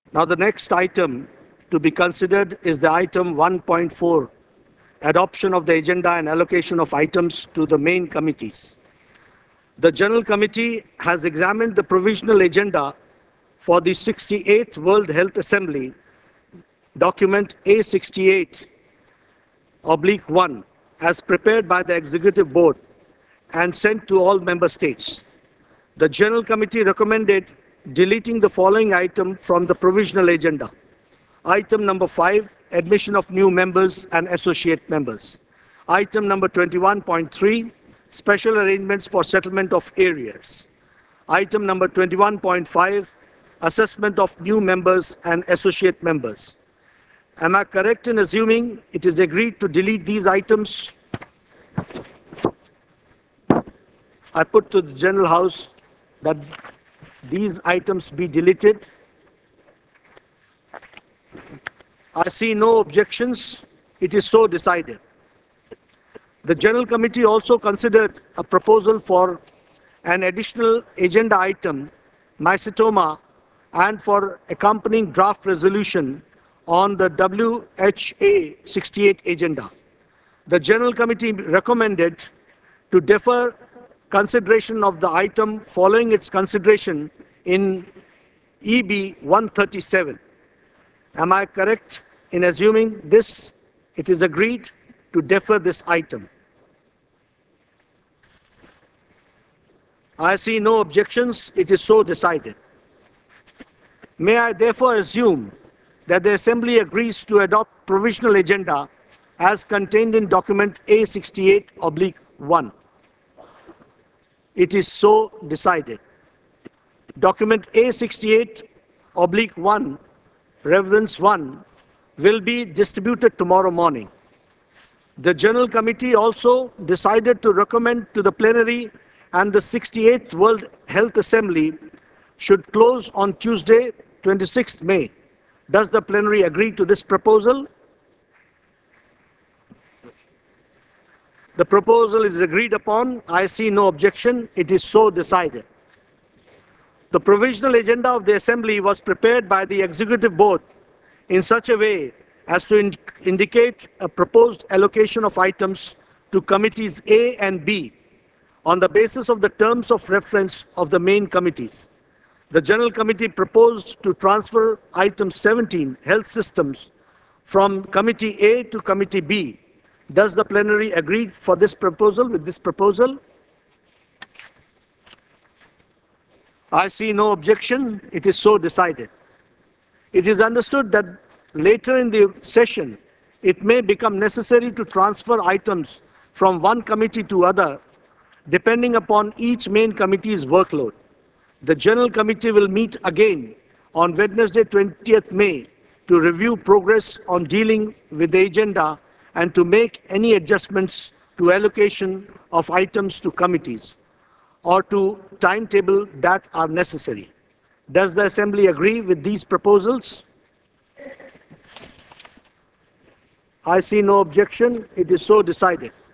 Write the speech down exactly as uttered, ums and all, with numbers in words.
Now, the next item to be considered is the item one point four, adoption of the agenda and allocation of items to the main committees. The General Committee has examined the provisional agenda for the sixty-eighth World Health Assembly, document A sixty-eight oblique one, as prepared by the Executive Board and sent to all member states. The General Committee recommended deleting the following item from the provisional agenda. Item number five, admission of new members and associate members. Item number twenty-one point three, special arrangements for settlement of areas. Item number twenty-one point five, assessment of new members and associate members. Am I correct in assuming it is agreed to delete these items? I put to the General House that these items be deleted. I see no objections. It is so decided. The General Committee also considered a proposal for an additional agenda item, mycetoma, and for accompanying draft resolution on the W H A sixty-eight agenda. The General Committee recommended to defer consideration of the item following its consideration in E B one thirty-seven. Am I correct in assuming this? It is agreed to defer this item. I see no objections. It is so decided. May I therefore assume that the Assembly agrees to adopt provisional agenda as contained in document A sixty-eight oblique one. It is so decided. Document A sixty-eight oblique one, reference one, will be distributed tomorrow morning. The General Committee also decided to recommend to the plenary and the sixty-eighth World Health Assembly should close on Tuesday, twenty-sixth May. Does the plenary agree to this proposal? The proposal is agreed upon. I see no objection. It is so decided. The provisional agenda of the Assembly was prepared by the Executive Board in such a way as to ind indicate a proposed allocation of items to committees A and B on the basis of the terms of reference of the main committees. The General Committee proposed to transfer item seventeen, health systems, from Committee A to Committee B. Does the plenary agree for this proposal, with this proposal? I see no objection. It is so decided. It is understood that later in the session, it may become necessary to transfer items from one committee to other, depending upon each main committee's workload. The General Committee will meet again on Wednesday, twentieth May, to review progress on dealing with the agenda and to make any adjustments to allocation of items to committees or to timetable that are necessary. Does the Assembly agree with these proposals? I see no objection. It is so decided.